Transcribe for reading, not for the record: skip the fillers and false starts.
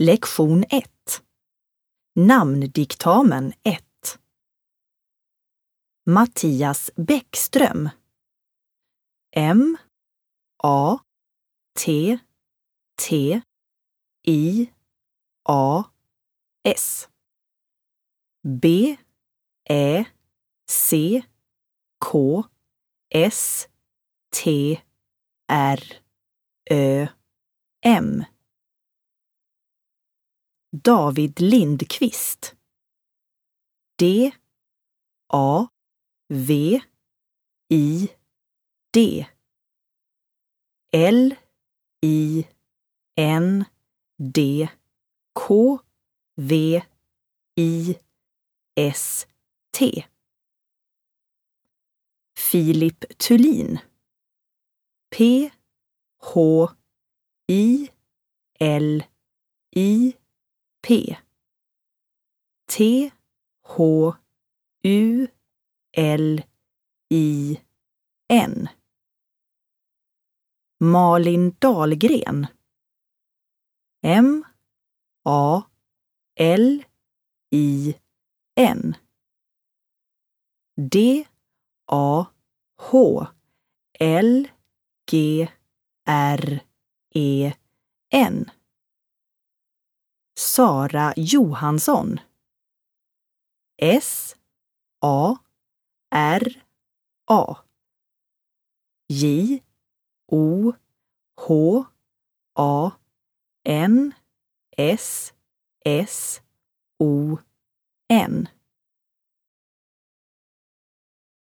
Lektion 1. Namndiktamen 1. Mattias Bäckström. M A T T I A S. B Ä C K S T R Ö M. David Lindqvist. D A V I D. L I N D K V I S T. Filip Thulin. P H I L I P. T H U L I N. Malin Dahlgren. M A L I N. D A H L G R E N. Sara Johansson. S A R A. J O H A N S S O N.